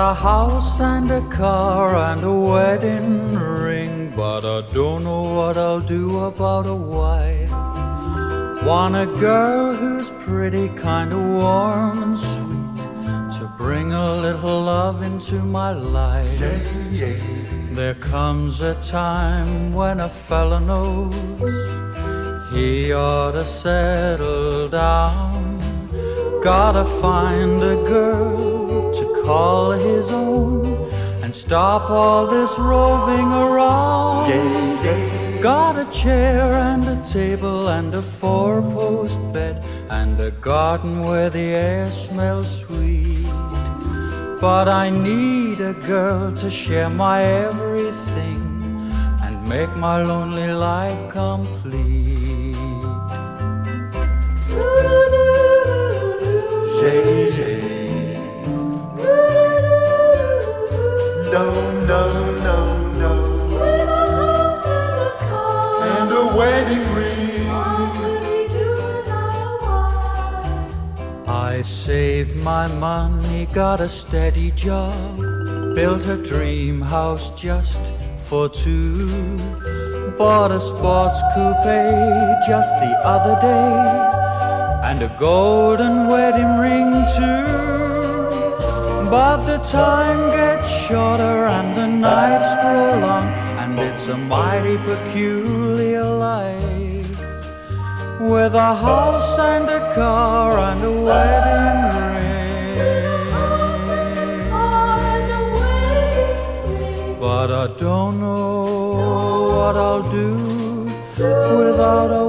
a house and a car and a wedding ring, but I don't know what I'll do about a wife. Want a girl who's pretty, kinda warm and sweet, to bring a little love into my life. There comes a time when a fella knows he ought to settle down. Gotta find a girl to call his own and stop all this roving around. Got a chair and a table and a four-post bed and a garden where the air smells sweet. But I need a girl to share my everything and make my lonely life complete. No, no, no, no. With a house and a car And a wedding ring. What could he do without a wife? I saved my money, got a steady job, built a dream house just for two, bought a sports coupe just the other day, and a golden wedding ring too. But the time gets shorter and the nights grow long, and it's a mighty peculiar life, with a house and a car and a wedding ring. But I don't know what I'll do without a